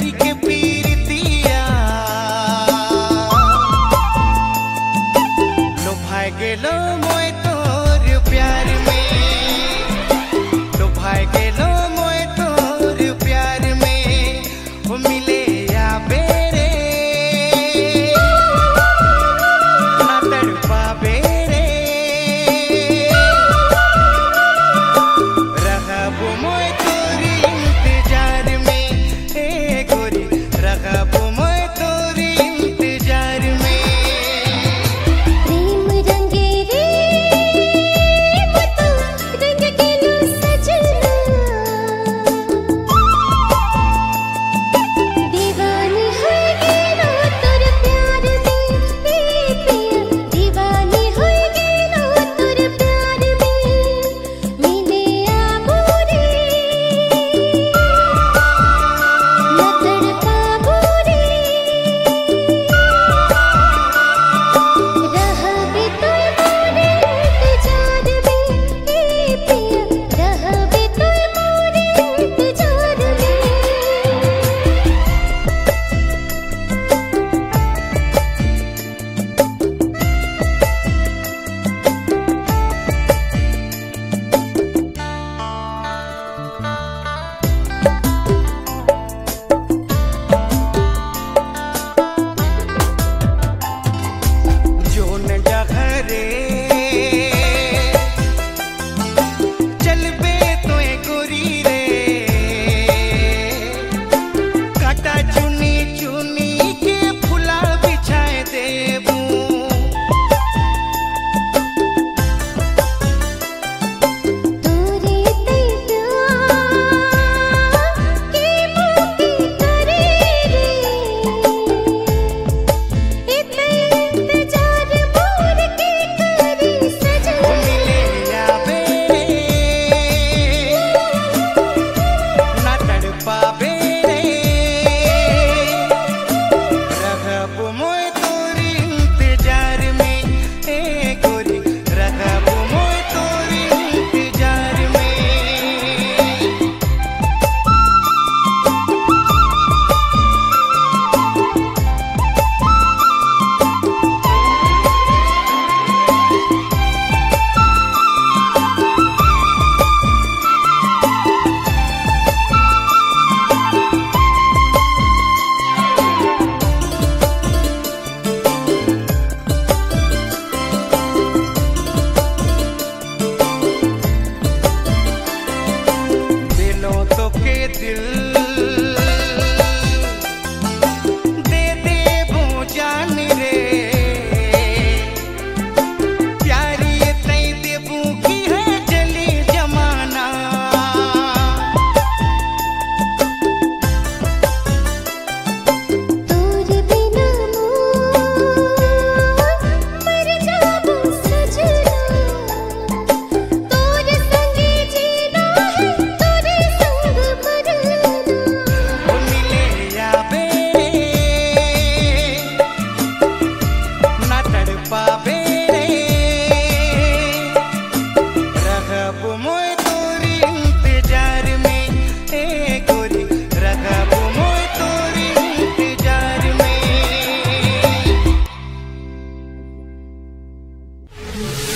करके पीर दिया लो भाई गेलो मोए तोर प्यार में लो भाई गेलो मोए तोर प्यार में वो मिले या बेरे ना तड़पा बेरे रहब मोए तोरी इंतजार में ए गोरी रहब मोए तोरी इंतजार में प्रेम रंगे रे मतो रंग गेलो सजना दीवानी हो गेलो तोर प्यार में ए पिया दीवानी हो गेलो तोर प्यार में मिले आबोरे न तड़पाबो रे रहबे तोय मोरे इंतजार में ए पिया रहबे तोय मोरे इंतजार में जो न डहरे चलबे तोए गोरी रे काटा चुनी चुनी के फुला बिछाए देबू तोरे तैया के मुकी करे रे इते इंतजार मोर के करे वो सजना मिले या बेरे ना तड़पा बेरे रहब मोए तोरी इंतजार में ए गोरी रहब मोए तोरी इंतजार में दिलों तो के दिल दे दे वो जान रे प्यारी तई देबू की है जली जमाना तोर बिना मर जाबो सजना तोर संगे जीना है तोरे संग मरना वो मिले या बेरे ना तड़पा बेरे रहब मोए तोरी इंतजार में ए गोरी रहब मोए तोरी इंतजार में